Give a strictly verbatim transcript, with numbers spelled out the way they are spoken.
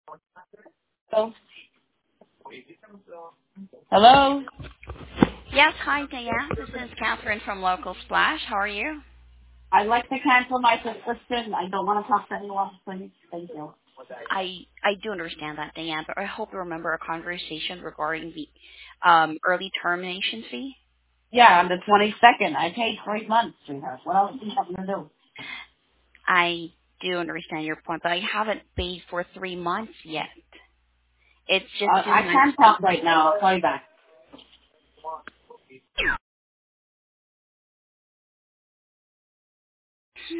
Hello? Hello? Yes, hi, Diane. This is Catherine from Local Splash. How are you? I'd like to cancel my subscription. I don't want to talk to anyone, please. Thank you. I I do understand that, Diane, but I hope you remember a conversation regarding the um, early termination fee. Yeah, on the twenty-second. I paid three months, sweetheart. What else do you want me to do? I do understand your point, but I haven't paid for three months yet. It's just Uh, two I months. can't talk right now. I'll call you back.